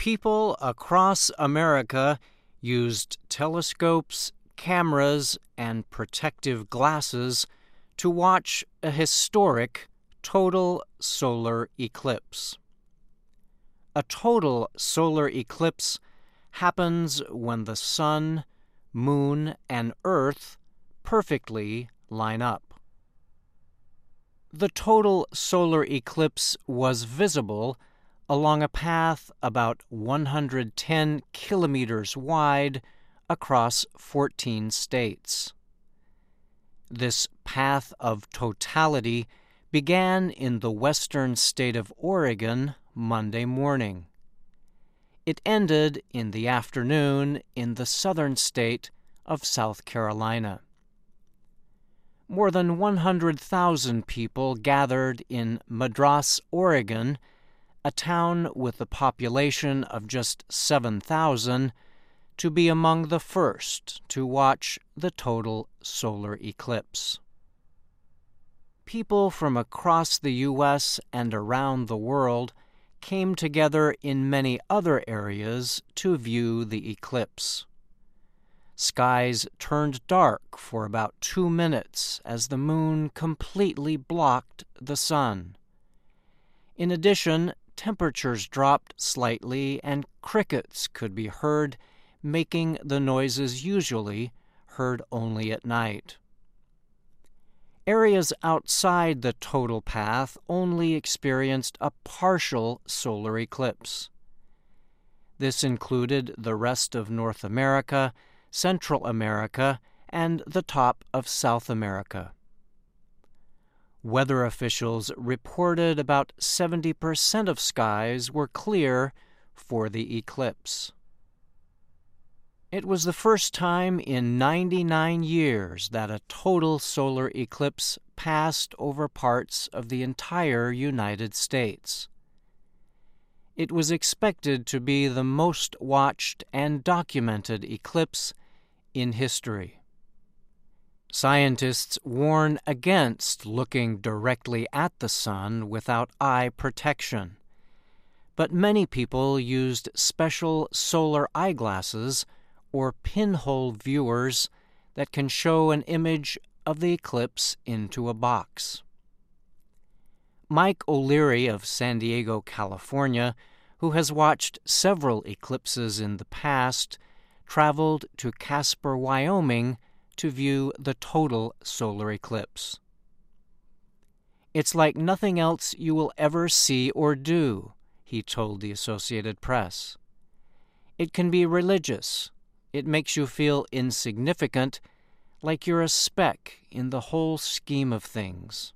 People across America used telescopes, cameras, and protective glasses to watch a historic total solar eclipse. A total solar eclipse happens when the sun, moon, and earth perfectly line up. The total solar eclipse was visible along a path about 110 kilometers wide across 14 states. This path of totality began in the western state of Oregon Monday morning. It ended in the afternoon in the southern state of South Carolina. More than 100,000 people gathered in Madras, Oregon, a town with a population of just 7,000, to be among the first to watch the total solar eclipse. People from across the U.S. and around the world came together in many other areas to view the eclipse. Skies turned dark for about 2 minutes as the moon completely blocked the sun. In addition, temperatures dropped slightly and crickets could be heard, making the noises usually heard only at night. Areas outside the total path only experienced a partial solar eclipse. This included the rest of North America, Central America, and the top of South America. Weather officials reported about 70% of skies were clear for the eclipse. It was the first time in 99 years that a total solar eclipse passed over parts of the entire United States. It was expected to be the most watched and documented eclipse in history. Scientists warn against looking directly at the sun without eye protection, but many people used special solar eyeglasses or pinhole viewers that can show an image of the eclipse into a box. Mike O'Leary of San Diego, California, who has watched several eclipses in the past, traveled to Casper, Wyoming, to view the total solar eclipse. "It's like nothing else you will ever see or do," he told the Associated Press. "It can be religious. It makes you feel insignificant, like you're a speck in the whole scheme of things."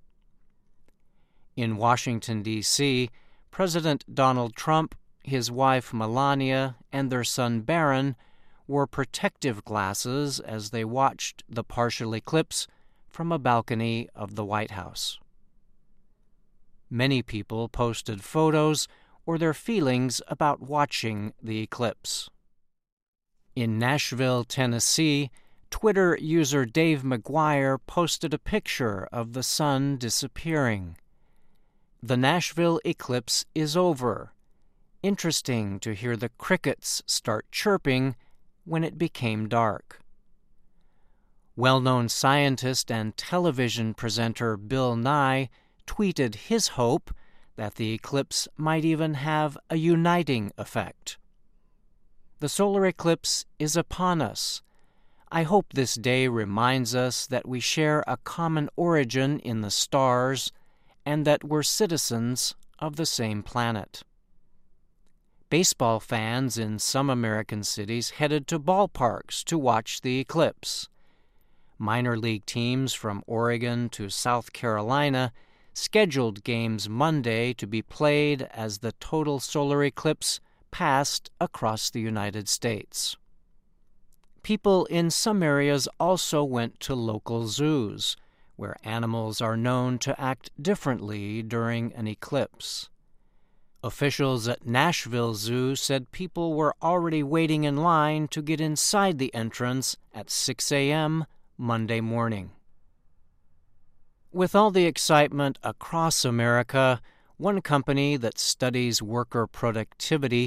In Washington, D.C., President Donald Trump, his wife Melania, and their son Barron wore protective glasses as they watched the partial eclipse from a balcony of the White House. Many people posted photos or their feelings about watching the eclipse. In Nashville, Tennessee, Twitter user Dave McGuire posted a picture of the sun disappearing. "The Nashville eclipse is over. Interesting to hear the crickets start chirping when it became dark." Well-known scientist and television presenter Bill Nye tweeted his hope that the eclipse might even have a uniting effect. "The solar eclipse is upon us. I hope this day reminds us that we share a common origin in the stars and that we're citizens of the same planet." Baseball fans in some American cities headed to ballparks to watch the eclipse. Minor league teams from Oregon to South Carolina scheduled games Monday to be played as the total solar eclipse passed across the United States. People in some areas also went to local zoos, where animals are known to act differently during an eclipse. Officials at Nashville Zoo said people were already waiting in line to get inside the entrance at 6 a.m. Monday morning. With all the excitement across America, one company that studies worker productivity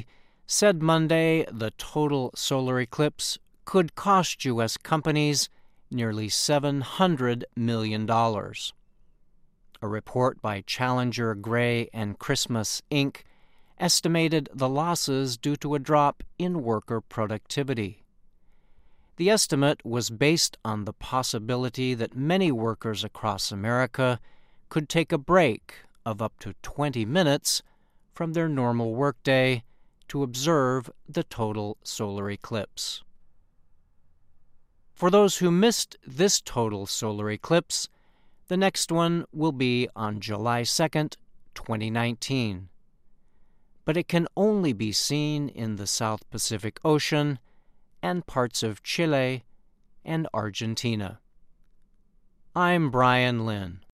said Monday the total solar eclipse could cost U.S. companies nearly $700 million. A report by Challenger, Gray, and Christmas, Inc. estimated the losses due to a drop in worker productivity. The estimate was based on the possibility that many workers across America could take a break of up to 20 minutes from their normal workday to observe the total solar eclipse. For those who missed this total solar eclipse, the next one will be on July 2nd, 2019. But it can only be seen in the South Pacific Ocean and parts of Chile and Argentina. I'm Brian Lynn.